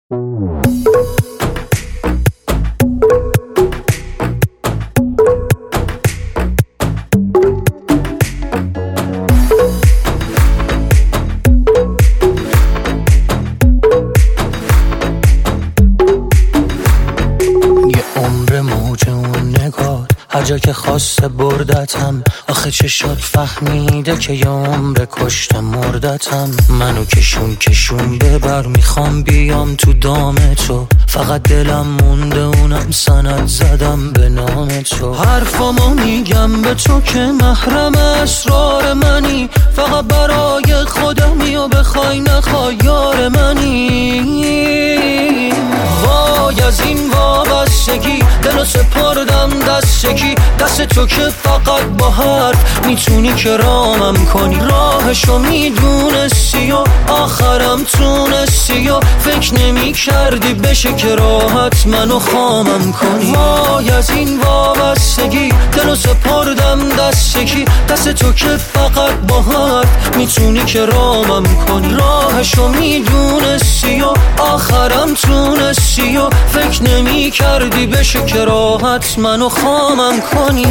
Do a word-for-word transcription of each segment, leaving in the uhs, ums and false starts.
هر جا که خواسته بردتم، آخه چشات فهمیده که یه عمر کشته مردتم. منو کشون کشون ببر، میخوام بیام تو دام تو، فقط دلم مونده اونم سند زدم به نام تو. حرفامو میگم به تو که محرم اسرار منی، فقط برای خودمی و بخوای نخوای یار منی. وای از این وابستگی، دلو سپردم دست یکی، دست تو که فقط با حرف میتونی که رامم کنی. راهشو میدونستی و آخرم تونستی و فکر نمی کردی بشه که راحت منو خامم کنی. وای از این وابستگی، دلو سپردم دست یکی، دست تو که فقط با حرف میتونی که رامم کنی. راهشو میدونستی و آخرم تونستی و فکر نمی کردی بشه که راحت منو خامم کنی.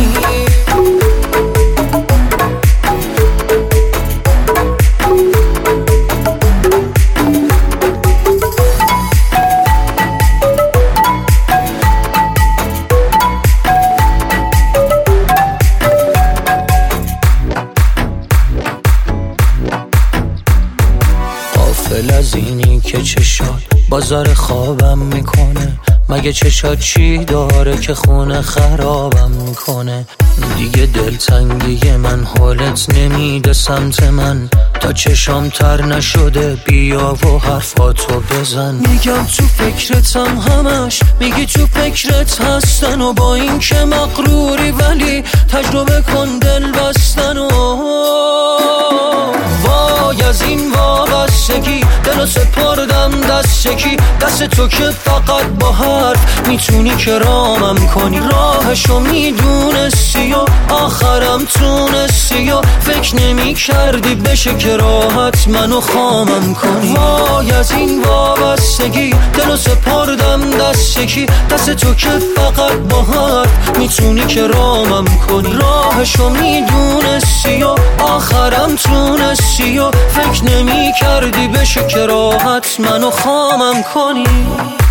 غافل از اینی که چشات بازار خوابم میکنه، مگه چشات چی داره که خونه خرابم میکنه. دیگه دلتنگی من حالت نمیده سمت من، تا چشام تر نشده بیا و حرفاتو بزن. میگم تو فکرتم همش، میگی تو فکرت هستن و با این که مغروری ولی تجربه کن دل بستن. و وای از این وابستگی، دلو سپردم دست یکی، دست تو که فقط با حرف میتونی که رامم کنی. راهشو میدونستی و آخرم تونستی و فکر نمی کردی بشه که راحت منو خامم کنی. وای از این وابستگی، دلو سپردم دست یکی، دست تو که فقط با حرف میتونی که رامم کنی. راهشو میدونستی و آخرم تونستی و فکر نمی کردی بشه که راحت منو خامم کنی.